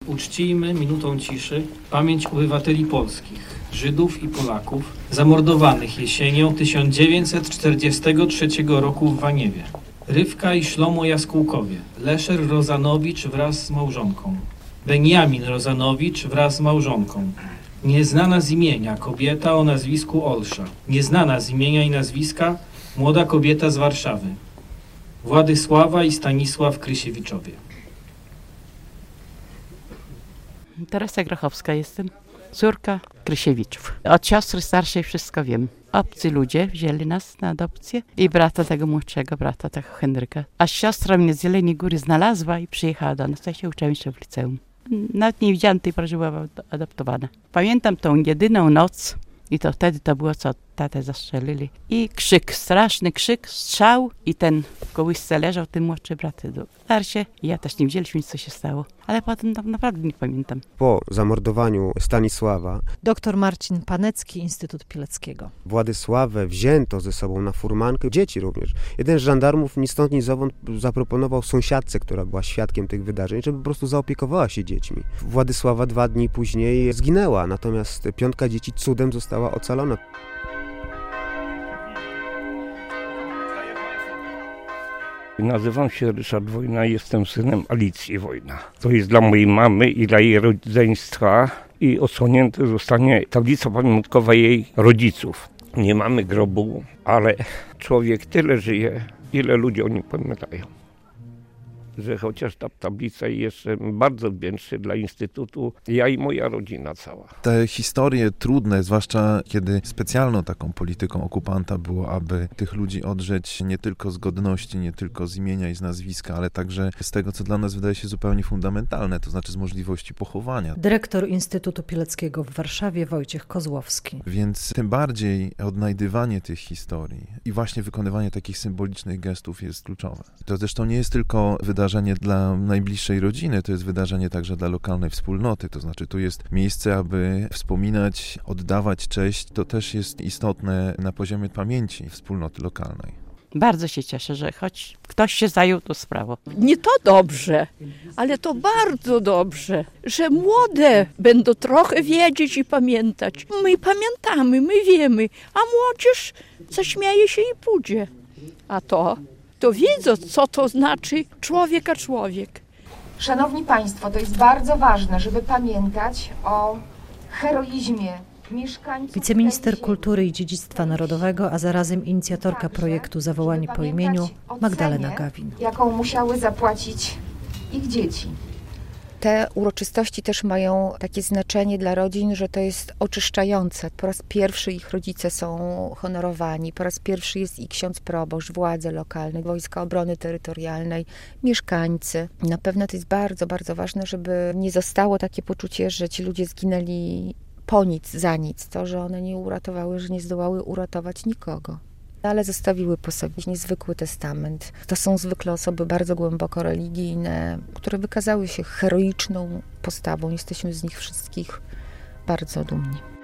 uczcijmy minutą ciszy pamięć obywateli polskich, Żydów i Polaków, zamordowanych jesienią 1943 roku w Waniewie. Rywka i Szlomo Jaskółkowie, Leszer Rozanowicz wraz z małżonką, Beniamin Rozanowicz wraz z małżonką, nieznana z imienia kobieta o nazwisku Olsza, nieznana z imienia i nazwiska młoda kobieta z Warszawy, Władysława i Stanisław Krysiewiczowie. Teresa Grochowska jestem, córka Krysiewiczów. Od siostry starszej wszystko wiem. Obcy ludzie wzięli nas na adopcję i brata tego młodszego, brata tego Henryka. A siostra mnie z Jeleniej Góry znalazła i przyjechała do nas. Ja się uczyłam jeszcze w liceum. Nawet nie widziałam tej pory, że była adoptowana. Pamiętam tą jedyną noc i to wtedy to było, co tatę zastrzelili. I krzyk, straszny krzyk, strzał i ten w kołysce leżał, ten młodszy brat starszy. I ja też nie wiedzieliśmy, co się stało. Ale potem naprawdę nie pamiętam. Po zamordowaniu Stanisława Dr Marcin Panecki, Instytut Pileckiego. Władysławę wzięto ze sobą na furmankę, dzieci również. Jeden z żandarmów ni stąd ni zowąd zaproponował sąsiadce, która była świadkiem tych wydarzeń, żeby po prostu zaopiekowała się dziećmi. Władysława 2 dni później zginęła, natomiast 5 dzieci cudem została ocalona. Nazywam się Ryszard Wojna, jestem synem Alicji Wojna. To jest dla mojej mamy i dla jej rodzeństwa i odsłonięte zostanie tablica pamiątkowa jej rodziców. Nie mamy grobu, ale człowiek tyle żyje, ile ludzie o nim pamiętają. Że chociaż ta tablica jest bardzo wdzięczna dla Instytutu, ja i moja rodzina cała. Te historie trudne, zwłaszcza kiedy specjalną taką polityką okupanta było, aby tych ludzi odrzeć nie tylko z godności, nie tylko z imienia i z nazwiska, ale także z tego, co dla nas wydaje się zupełnie fundamentalne, to znaczy z możliwości pochowania. Dyrektor Instytutu Pileckiego w Warszawie Wojciech Kozłowski. Więc tym bardziej odnajdywanie tych historii i właśnie wykonywanie takich symbolicznych gestów jest kluczowe. To zresztą nie jest tylko wydarzenie dla najbliższej rodziny, to jest wydarzenie także dla lokalnej wspólnoty, to znaczy tu jest miejsce, aby wspominać, oddawać cześć, to też jest istotne na poziomie pamięci wspólnoty lokalnej. Bardzo się cieszę, że choć ktoś się zajął tą sprawą. Nie to dobrze, ale to bardzo dobrze, że młode będą trochę wiedzieć i pamiętać. My pamiętamy, my wiemy, a młodzież zaśmieje się i pójdzie. A to wiedzą, co to znaczy człowiek a człowiek. Szanowni Państwo, to jest bardzo ważne, żeby pamiętać o heroizmie mieszkańców. Wiceminister Kultury i Dziedzictwa Narodowego, a zarazem inicjatorka projektu Zawołani po imieniu, Magdalena Gawin. Jaką musiały zapłacić ich dzieci. Te uroczystości też mają takie znaczenie dla rodzin, że to jest oczyszczające. Po raz pierwszy ich rodzice są honorowani, po raz pierwszy jest i ksiądz proboszcz, władze lokalne, Wojska Obrony Terytorialnej, mieszkańcy. Na pewno to jest bardzo, bardzo ważne, żeby nie zostało takie poczucie, że ci ludzie zginęli po nic, za nic. To, że one nie uratowały, że nie zdołały uratować nikogo. Ale zostawiły po sobie niezwykły testament. To są zwykle osoby bardzo głęboko religijne, które wykazały się heroiczną postawą. Jesteśmy z nich wszystkich bardzo dumni.